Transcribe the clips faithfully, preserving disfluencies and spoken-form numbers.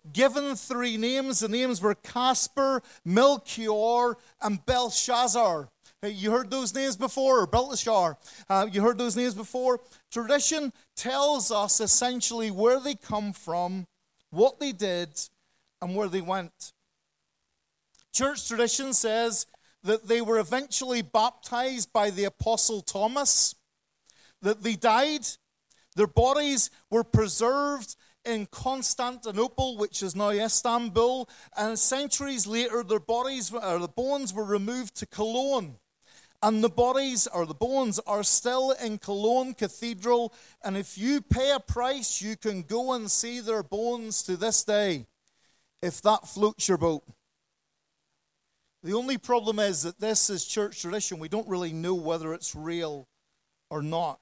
given three names. The names were Casper, Melchior, and Belshazzar. You heard those names before, or Belteshazzar. Uh, you heard those names before. Tradition tells us essentially where they come from, what they did, and where they went. Church tradition says that they were eventually baptized by the Apostle Thomas, that they died, their bodies were preserved in Constantinople, which is now Istanbul, and centuries later their bodies, or the bones were removed to Cologne. And the bodies, or the bones, are still in Cologne Cathedral, and if you pay a price, you can go and see their bones to this day, if that floats your boat. The only problem is that this is church tradition. We don't really know whether it's real or not.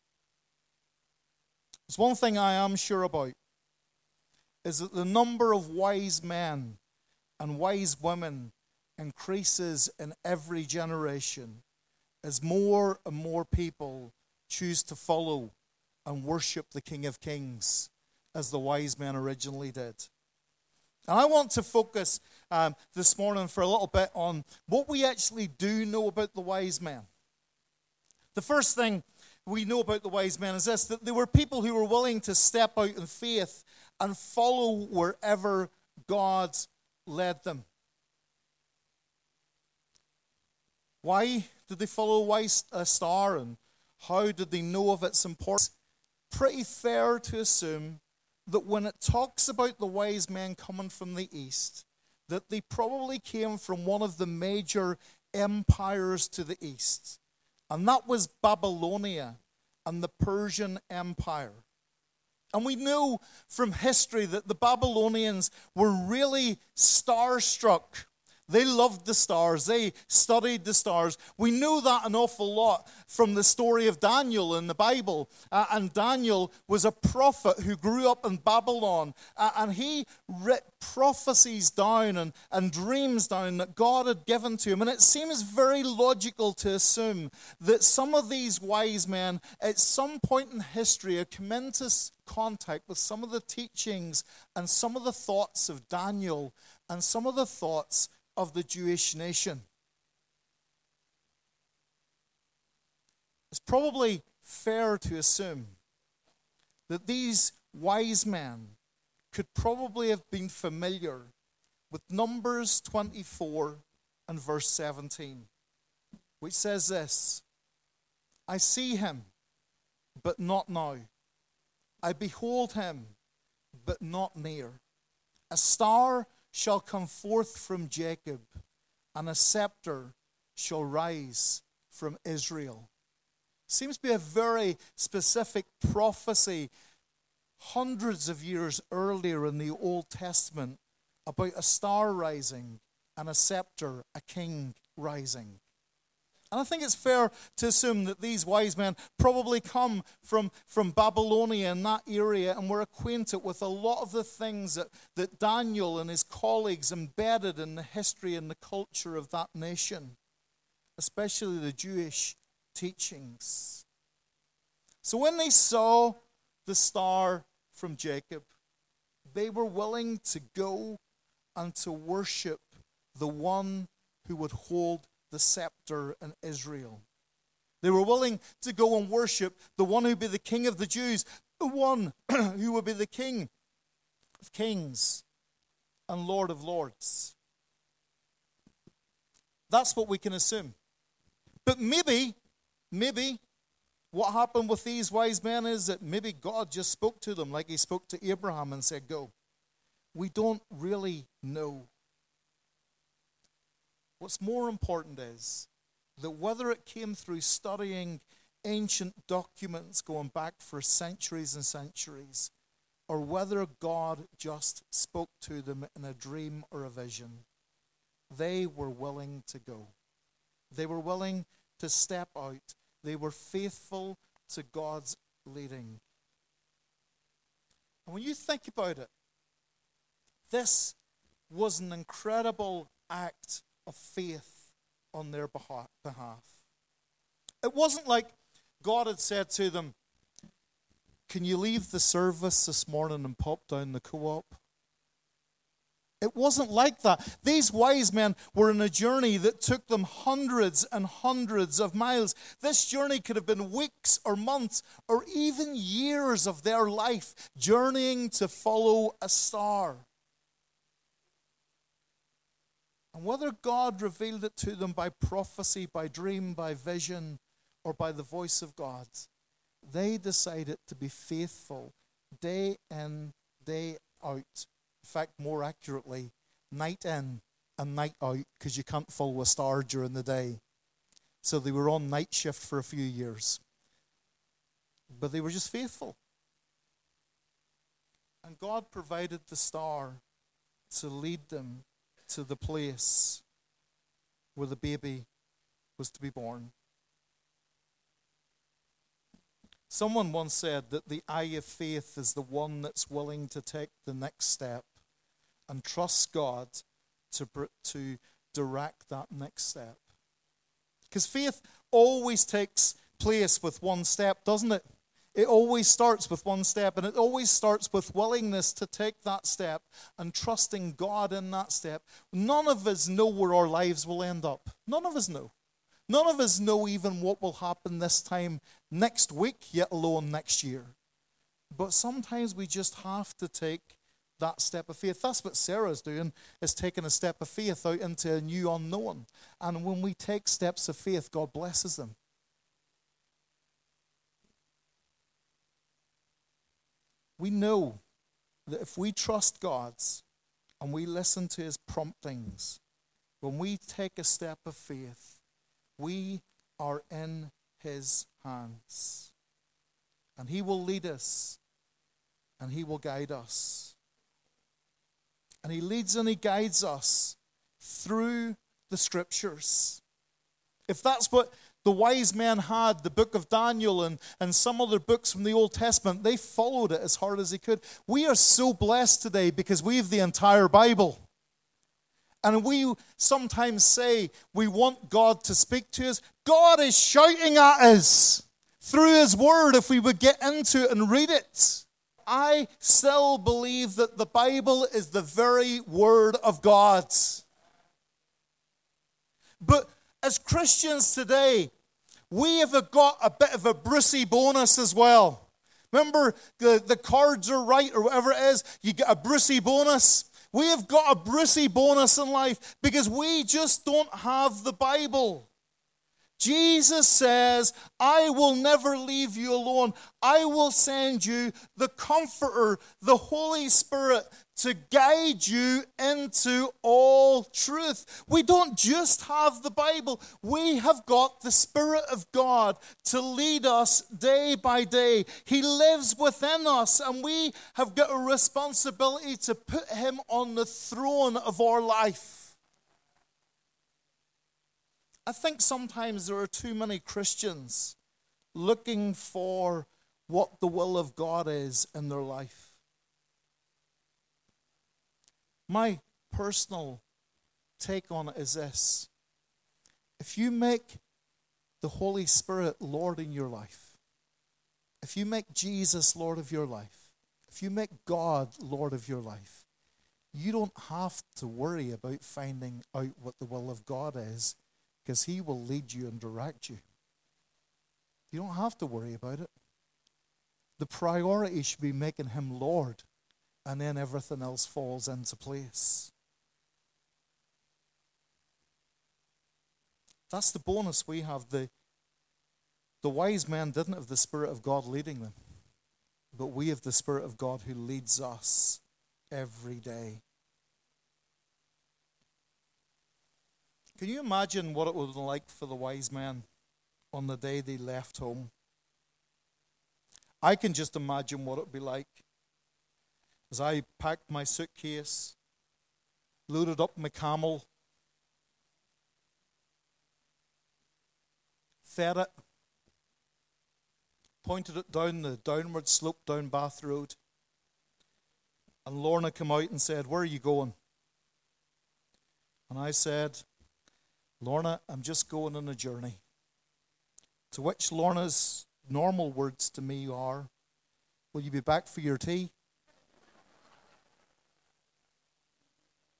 There's one thing I am sure about, is that the number of wise men and wise women increases in every generation as more and more people choose to follow and worship the King of Kings as the wise men originally did. And I want to focus um, this morning for a little bit on what we actually do know about the wise men. The first thing we know about the wise men is this, that they were people who were willing to step out in faith and follow wherever God led them. Why did they follow a wise a star, and how did they know of its importance? Pretty fair to assume that when it talks about the wise men coming from the east, that they probably came from one of the major empires to the east, and that was Babylonia and the Persian Empire. And we know from history that the Babylonians were really starstruck. They loved the stars. They studied the stars. We know that an awful lot from the story of Daniel in the Bible. Uh, and Daniel was a prophet who grew up in Babylon. Uh, and he writ prophecies down and, and dreams down that God had given to him. And it seems very logical to assume that some of these wise men at some point in history had come into contact with some of the teachings and some of the thoughts of Daniel and some of the thoughts of the Jewish nation. It's probably fair to assume that these wise men could probably have been familiar with Numbers twenty-four and verse seventeen, which says this: I see him, but not now. I behold him, but not near. A star shall come forth from Jacob, and a scepter shall rise from Israel. Seems to be a very specific prophecy hundreds of years earlier in the Old Testament about a star rising and a scepter, a king rising. And I think it's fair to assume that these wise men probably come from, from Babylonia in that area and were acquainted with a lot of the things that, that Daniel and his colleagues embedded in the history and the culture of that nation, especially the Jewish teachings. So when they saw the star from Jacob, they were willing to go and to worship the one who would hold the scepter in Israel. They were willing to go and worship the one who would be the King of the Jews, the one who would be the King of Kings and Lord of Lords. That's what we can assume. But maybe, maybe what happened with these wise men is that maybe God just spoke to them like he spoke to Abraham and said, go. We don't really know. What's more important is that whether it came through studying ancient documents going back for centuries and centuries, or whether God just spoke to them in a dream or a vision, they were willing to go. They were willing to step out. They were faithful to God's leading. And when you think about it, this was an incredible act of faith on their behalf. It wasn't like God had said to them, can you leave the service this morning and pop down the co-op? It wasn't like that. These wise men were on a journey that took them hundreds and hundreds of miles. This journey could have been weeks or months or even years of their life journeying to follow a star. And whether God revealed it to them by prophecy, by dream, by vision, or by the voice of God, they decided to be faithful day in, day out. In fact, more accurately, night in and night out, because you can't follow a star during the day. So they were on night shift for a few years. But they were just faithful. And God provided the star to lead them to the place where the baby was to be born. Someone once said that the eye of faith is the one that's willing to take the next step and trust God to, to direct that next step. Because faith always takes place with one step, doesn't it? It always starts with one step, and it always starts with willingness to take that step and trusting God in that step. None of us know where our lives will end up. None of us know. None of us know even what will happen this time next week, yet alone next year. But sometimes we just have to take that step of faith. That's what Sarah's doing, is taking a step of faith out into a new unknown. And when we take steps of faith, God blesses them. We know that if we trust God's and we listen to his promptings, when we take a step of faith, we are in his hands. And he will lead us and he will guide us. And he leads and he guides us through the scriptures. If that's what the wise men had, the book of Daniel and, and some other books from the Old Testament, they followed it as hard as they could. We are so blessed today because we have the entire Bible. And we sometimes say we want God to speak to us. God is shouting at us through his word if we would get into it and read it. I still believe that the Bible is the very word of God. But as Christians today, we have got a bit of a Brucey bonus as well. Remember, the, the cards are right or whatever it is, you get a Brucey bonus. We have got a Brucey bonus in life because we just don't have the Bible. Jesus says, I will never leave you alone. I will send you the Comforter, the Holy Spirit, to guide you into all truth. We don't just have the Bible. We have got the Spirit of God to lead us day by day. He lives within us, and we have got a responsibility to put him on the throne of our life. I think sometimes there are too many Christians looking for what the will of God is in their life. My personal take on it is this. If you make the Holy Spirit Lord in your life, if you make Jesus Lord of your life, if you make God Lord of your life, you don't have to worry about finding out what the will of God is, because he will lead you and direct you. You don't have to worry about it. The priority should be making him Lord, and then everything else falls into place. That's the bonus we have. The, the wise men didn't have the Spirit of God leading them, but we have the Spirit of God who leads us every day. Can you imagine what it would have been like for the wise men on the day they left home? I can just imagine what it would be like as I packed my suitcase, loaded up my camel, fed it, pointed it down the downward slope down Bath Road, and Lorna came out and said, "Where are you going?" And I said, "Lorna, I'm just going on a journey." To which Lorna's normal words to me are, "Will you be back for your tea?"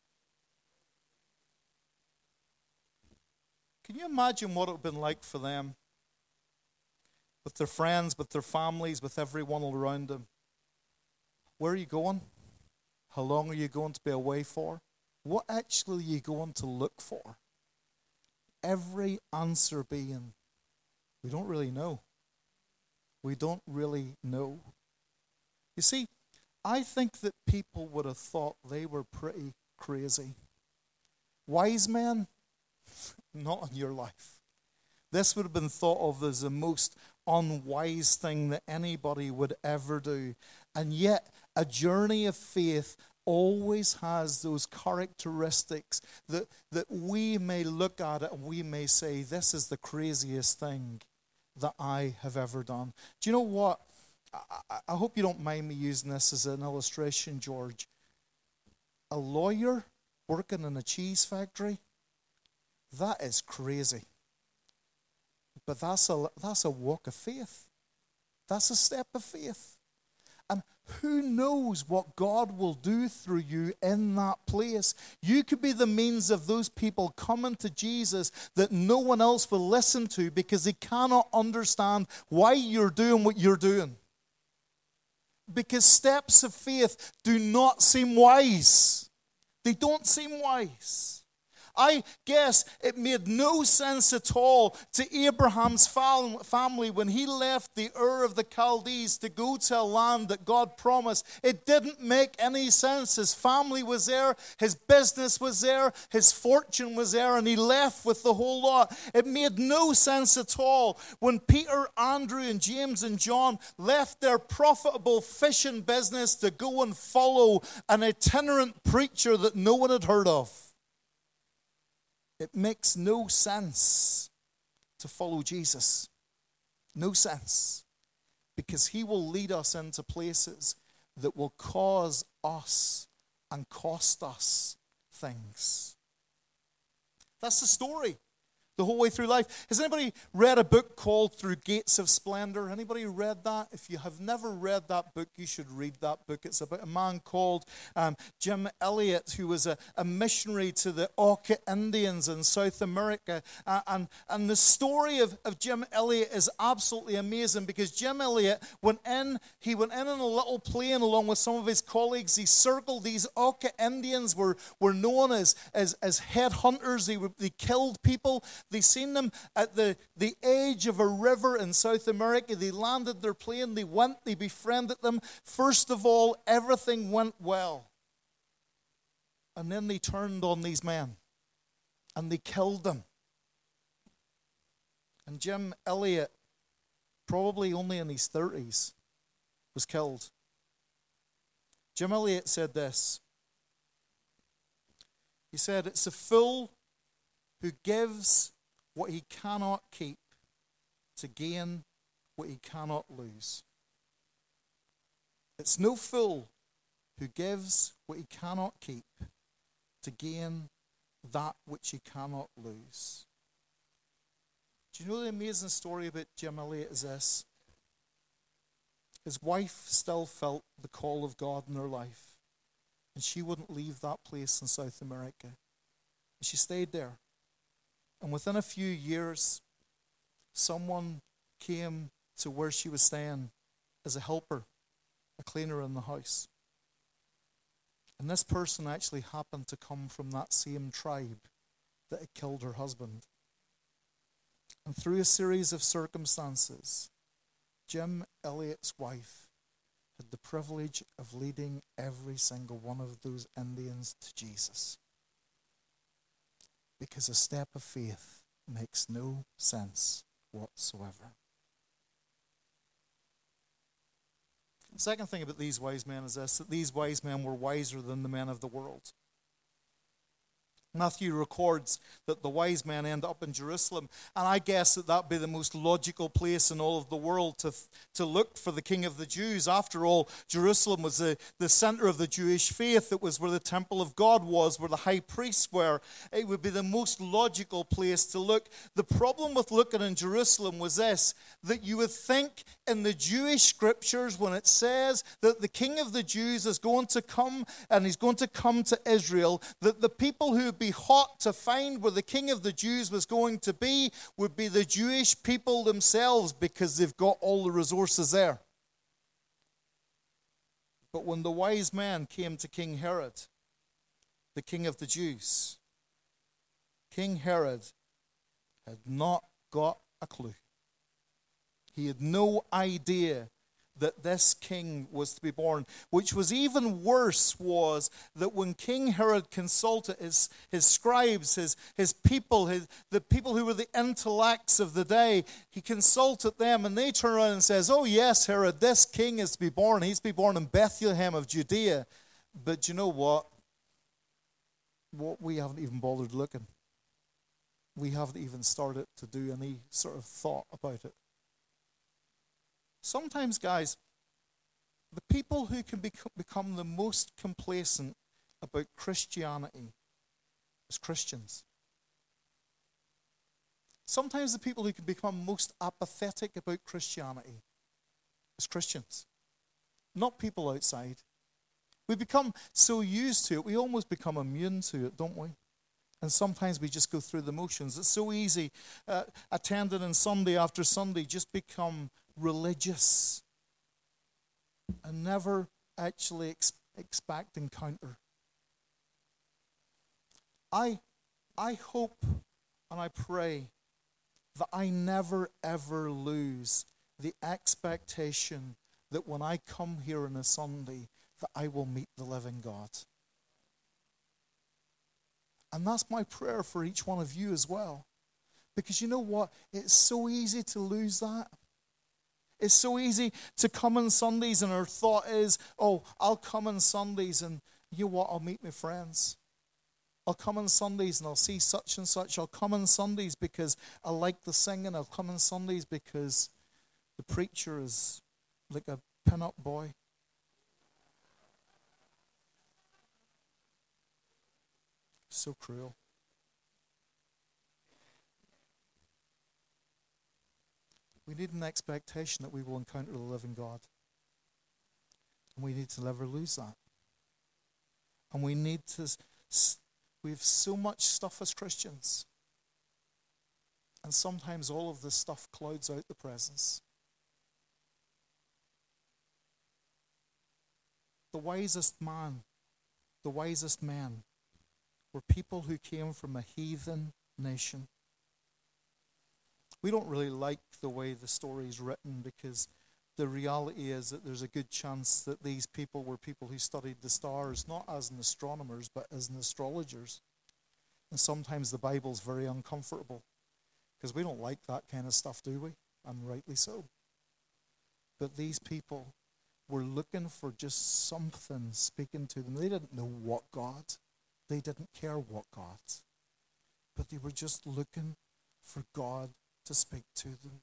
Can you imagine what it would have been like for them? With their friends, with their families, with everyone around them. Where are you going? How long are you going to be away for? What actually are you going to look for? Every answer being, we don't really know. We don't really know. You see, I think that people would have thought they were pretty crazy. Wise men, not in your life. This would have been thought of as the most unwise thing that anybody would ever do. And yet, a journey of faith always has those characteristics that, that we may look at it and we may say, this is the craziest thing that I have ever done. Do you know what? I, I hope you don't mind me using this as an illustration, George. A lawyer working in a cheese factory, that is crazy. But that's a, that's a walk of faith. That's a step of faith. And who knows what God will do through you in that place. You could be the means of those people coming to Jesus that no one else will listen to because they cannot understand why you're doing what you're doing. Because steps of faith do not seem wise. They don't seem wise. I guess it made no sense at all to Abraham's family when he left the Ur of the Chaldees to go to a land that God promised. It didn't make any sense. His family was there, his business was there, his fortune was there, and he left with the whole lot. It made no sense at all when Peter, Andrew, and James and John left their profitable fishing business to go and follow an itinerant preacher that no one had heard of. It makes no sense to follow Jesus. No sense. Because he will lead us into places that will cause us and cost us things. That's the story. The whole way through life. Has anybody read a book called Through Gates of Splendor? Anybody read that? If you have never read that book, you should read that book. It's about a man called um, Jim Elliot, who was a, a missionary to the Auca Indians in South America. Uh, and, and the story of, of Jim Elliot is absolutely amazing because Jim Elliot went in, he went in on a little plane along with some of his colleagues. He circled these Auca Indians, were, were known as, as, as headhunters. They, were, they killed people. They seen them at the, the edge of a river in South America. They landed their plane. They went. They befriended them. First of all, everything went well. And then they turned on these men. And they killed them. And Jim Elliot, probably only in his thirties, was killed. Jim Elliot said this. He said, "It's a fool who gives what he cannot keep to gain what he cannot lose. It's no fool who gives what he cannot keep to gain that which he cannot lose." Do you know the amazing story about Jim Elliot is this? His wife still felt the call of God in her life, and she wouldn't leave that place in South America. And she stayed there. And within a few years, someone came to where she was staying as a helper, a cleaner in the house. And this person actually happened to come from that same tribe that had killed her husband. And through a series of circumstances, Jim Elliot's wife had the privilege of leading every single one of those Indians to Jesus. Because a step of faith makes no sense whatsoever. The second thing about these wise men is this, that these wise men were wiser than the men of the world. Matthew records that the wise men end up in Jerusalem, and I guess that that would be the most logical place in all of the world to, to look for the King of the Jews. After all, Jerusalem was the, the center of the Jewish faith. It was where the temple of God was, where the high priests were. It would be the most logical place to look. The problem with looking in Jerusalem was this, that you would think in the Jewish scriptures when it says that the King of the Jews is going to come and he's going to come to Israel, that the people who be hot to find where the king of the Jews was going to be would be the Jewish people themselves, because they've got all the resources there. But when the wise men came to King Herod, the king of the Jews, King Herod had not got a clue. He had no idea that this king was to be born. Which was even worse was that when King Herod consulted his, his scribes, his, his people, his, the people who were the intellects of the day, he consulted them, and they turn around and says, oh yes, Herod, this king is to be born. He's to be born in Bethlehem of Judea. But you know what? What we haven't even bothered looking. We haven't even started to do any sort of thought about it. Sometimes, guys, the people who can bec- become the most complacent about Christianity is Christians. Sometimes the people who can become most apathetic about Christianity is Christians, not people outside. We become so used to it, we almost become immune to it, don't we? And sometimes we just go through the motions. It's so easy, uh, attending on Sunday after Sunday, just become religious and never actually ex- expect encounter. I, I hope and I pray that I never ever lose the expectation that when I come here on a Sunday, that I will meet the living God. And that's my prayer for each one of you as well. Because you know what? It's so easy to lose that. It's so easy to come on Sundays and our thought is, oh, I'll come on Sundays and you know what? I'll meet my friends. I'll come on Sundays and I'll see such and such. I'll come on Sundays because I like the singing. I'll come on Sundays because the preacher is like a pin-up boy. So cruel. We need an expectation that we will encounter the living God. And we need to never lose that. And we need to, we have so much stuff as Christians. And sometimes all of this stuff clouds out the presence. The wisest man, the wisest men, were people who came from a heathen nation. We don't really like the way the story is written, because the reality is that there's a good chance that these people were people who studied the stars, not as an astronomers, but as an astrologers. And sometimes the Bible's very uncomfortable, because we don't like that kind of stuff, do we? And rightly so. But these people were looking for just something speaking to them. They didn't know what God. They didn't care what God. But they were just looking for God to speak to them.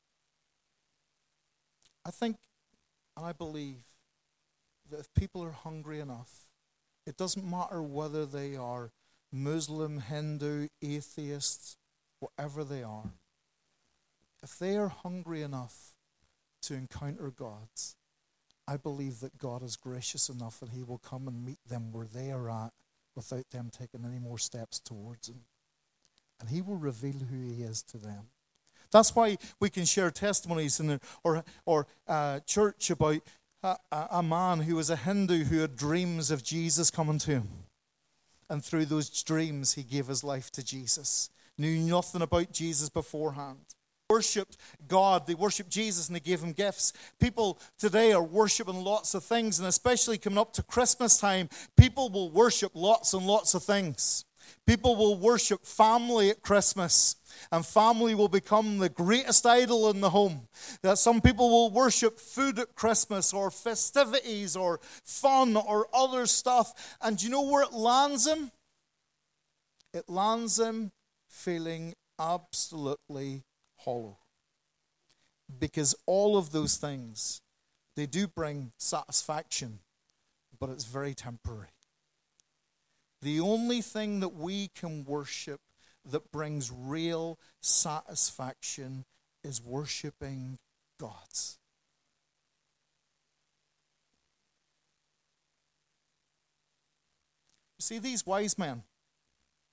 I think, and I believe, that if people are hungry enough, it doesn't matter whether they are Muslim, Hindu, atheists, whatever they are. If they are hungry enough to encounter God, I believe that God is gracious enough and He will come and meet them where they are at without them taking any more steps towards Him. And He will reveal who He is to them. That's why we can share testimonies in the, or or uh, church about a, a man who was a Hindu who had dreams of Jesus coming to him. And through those dreams, he gave his life to Jesus. Knew nothing about Jesus beforehand. Worshipped God, they worshipped Jesus, and they gave Him gifts. People today are worshiping lots of things, and especially coming up to Christmas time, people will worship lots and lots of things. People will worship family at Christmas, and family will become the greatest idol in the home. That some people will worship food at Christmas, or festivities, or fun, or other stuff. And do you know where it lands them? It lands them feeling absolutely hollow. Because all of those things, they do bring satisfaction, but it's very temporary. The only thing that we can worship that brings real satisfaction is worshiping God. You see, these wise men,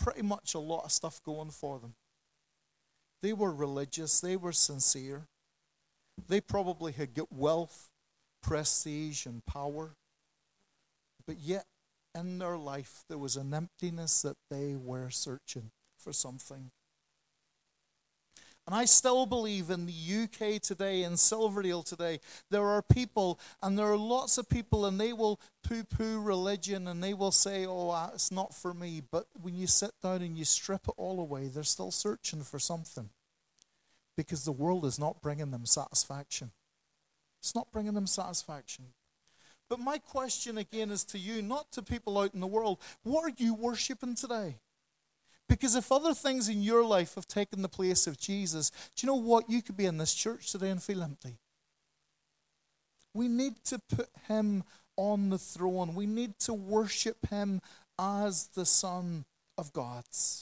pretty much a lot of stuff going for them. They were religious. They were sincere. They probably had got wealth, prestige, and power. But yet, in their life, there was an emptiness that they were searching for something. And I still believe in the U K today, in Silverdale today, there are people, and there are lots of people, and they will poo-poo religion, and they will say, oh, uh, it's not for me. But when you sit down and you strip it all away, they're still searching for something. Because the world is not bringing them satisfaction. It's not bringing them satisfaction. But my question again is to you, not to people out in the world. What are you worshiping today? Because if other things in your life have taken the place of Jesus, do you know what? You could be in this church today and feel empty. We need to put him on the throne. We need to worship him as the Son of God.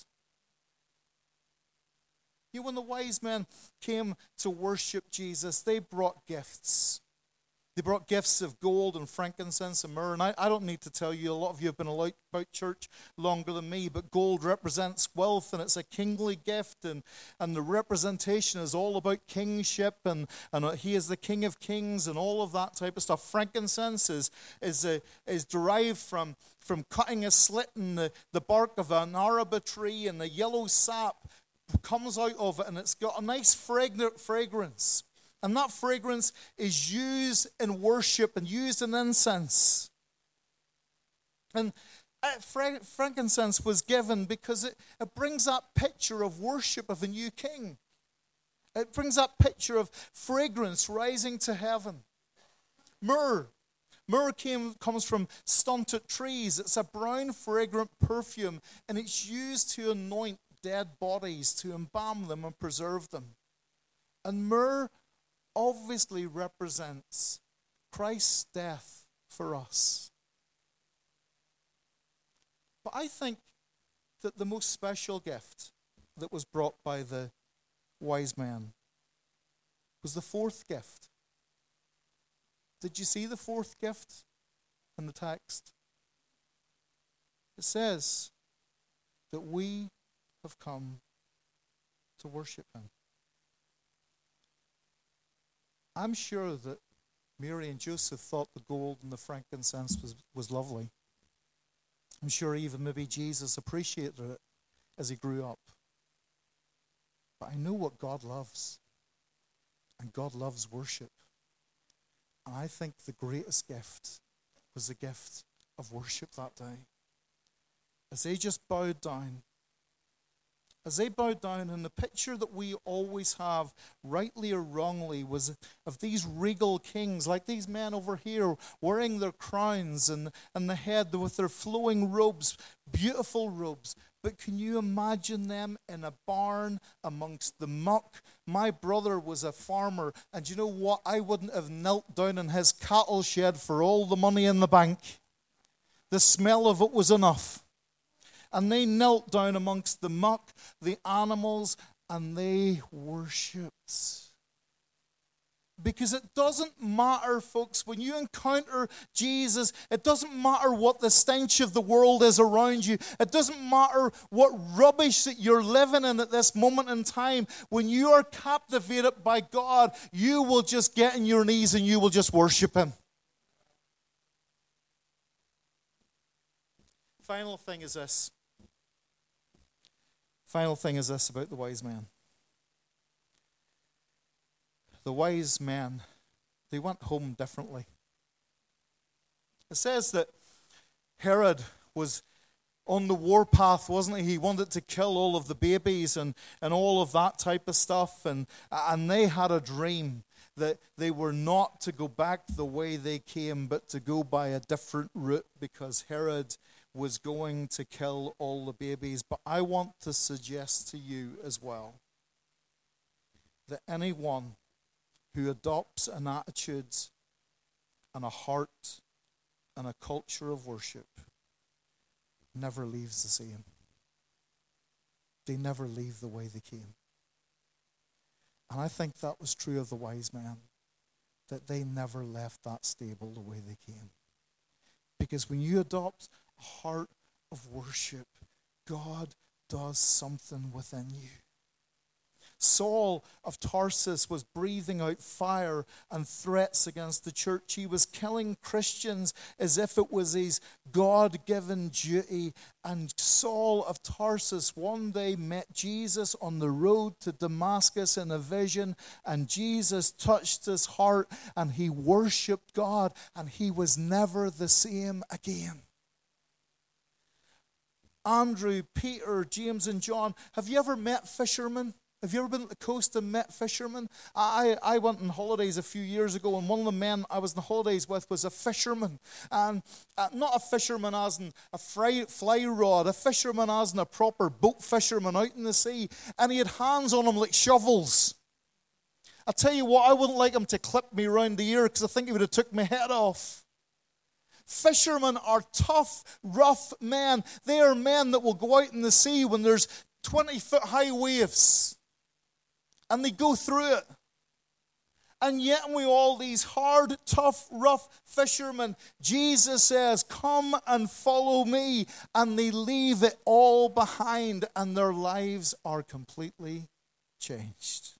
You know, when the wise men came to worship Jesus, they brought gifts. They brought gifts of gold and frankincense and myrrh. And I, I don't need to tell you, a lot of you have been about church longer than me, but gold represents wealth, and it's a kingly gift, and, and the representation is all about kingship, and, and he is the King of Kings and all of that type of stuff. Frankincense is, is, a, is derived from, from cutting a slit in the, the bark of an araba tree, and the yellow sap comes out of it, and it's got a nice fragrance. And that fragrance is used in worship and used in incense. And frankincense was given because it, it brings that picture of worship of a new king. It brings that picture of fragrance rising to heaven. Myrrh. Myrrh came, comes from stunted trees. It's a brown, fragrant perfume, and it's used to anoint dead bodies, to embalm them and preserve them. And myrrh obviously represents Christ's death for us. But I think that the most special gift that was brought by the wise men was the fourth gift. Did you see the fourth gift in the text? It says that we have come to worship him. I'm sure that Mary and Joseph thought the gold and the frankincense was, was lovely. I'm sure even maybe Jesus appreciated it as he grew up. But I know what God loves. And God loves worship. And I think the greatest gift was the gift of worship that day. As they just bowed down, As they bowed down, and the picture that we always have, rightly or wrongly, was of these regal kings, like these men over here, wearing their crowns and, and the head with their flowing robes, beautiful robes. But can you imagine them in a barn amongst the muck? My brother was a farmer, and you know what? I wouldn't have knelt down in his cattle shed for all the money in the bank. The smell of it was enough. And they knelt down amongst the muck, the animals, and they worshipped. Because it doesn't matter, folks, when you encounter Jesus, it doesn't matter what the stench of the world is around you. It doesn't matter what rubbish that you're living in at this moment in time. When you are captivated by God, you will just get on your knees and you will just worship him. Final thing is this. Final thing is this about the wise men. The wise men, they went home differently. It says that Herod was on the warpath, wasn't he? He wanted to kill all of the babies and, and all of that type of stuff. And, and they had a dream that they were not to go back the way they came, but to go by a different route, because Herod was going to kill all the babies. But I want to suggest to you as well that anyone who adopts an attitude and a heart and a culture of worship never leaves the same. They never leave the way they came. And I think that was true of the wise men, that they never left that stable the way they came. Because when you adopt a heart of worship, God does something within you. Saul of Tarsus was breathing out fire and threats against the church. He was killing Christians as if it was his God-given duty. And Saul of Tarsus one day met Jesus on the road to Damascus in a vision, and Jesus touched his heart and he worshipped God, and he was never the same again. Andrew, Peter, James, and John, have you ever met fishermen? Have you ever been at the coast and met fishermen? I, I went on holidays a few years ago, and one of the men I was on holidays with was a fisherman. And uh, not a fisherman as in a fry, fly rod, a fisherman as in a proper boat fisherman out in the sea. And he had hands on him like shovels. I tell you what, I wouldn't like him to clip me round the ear, because I think he would have took my head off. Fishermen are tough, rough men. They are men that will go out in the sea when there's twenty-foot high waves. And they go through it. And yet we all these hard, tough, rough fishermen, Jesus says, come and follow me. And they leave it all behind, and their lives are completely changed.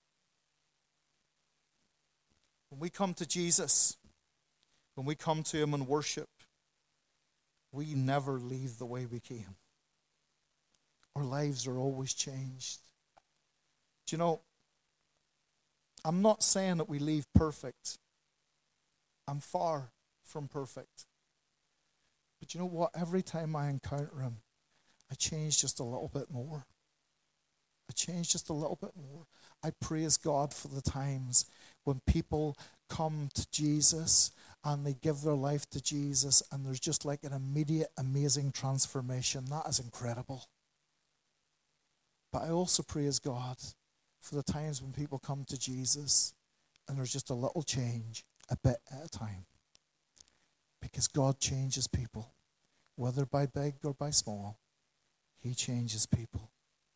When we come to Jesus, when we come to him in worship, we never leave the way we came. Our lives are always changed. Do you know, I'm not saying that we leave perfect. I'm far from perfect. But you know what? Every time I encounter him, I change just a little bit more. I change just a little bit more. I praise God for the times when people come to Jesus and they give their life to Jesus, and there's just like an immediate, amazing transformation. That is incredible. But I also praise God for the times when people come to Jesus and there's just a little change, a bit at a time. Because God changes people, whether by big or by small. He changes people.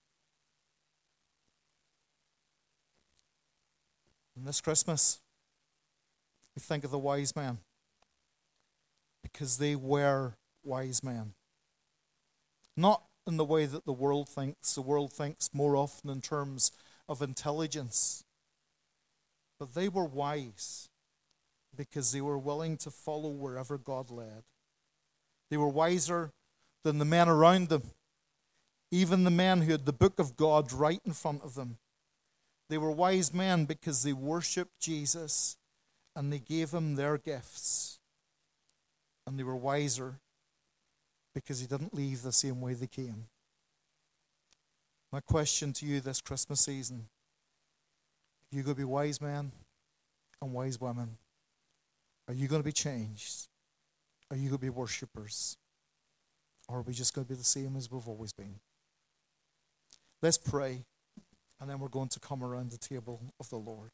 And this Christmas, we think of the wise men, because they were wise men. Not in the way that the world thinks. The world thinks more often in terms of intelligence. But they were wise because they were willing to follow wherever God led. They were wiser than the men around them, even the men who had the book of God right in front of them. They were wise men because they worshipped Jesus and they gave him their gifts. And they were wiser because he didn't leave the same way they came. My question to you this Christmas season: are you going to be wise men and wise women? Are you going to be changed? Are you going to be worshippers? Or are we just going to be the same as we've always been? Let's pray, and then we're going to come around the table of the Lord.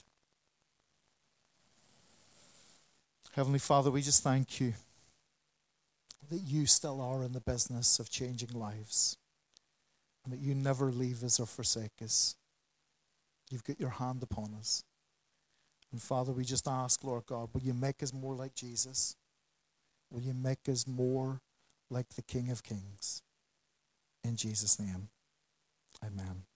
Heavenly Father, we just thank you that you still are in the business of changing lives, and that you never leave us or forsake us. You've got your hand upon us. And Father, we just ask, Lord God, will you make us more like Jesus? Will you make us more like the King of Kings? In Jesus' name, amen.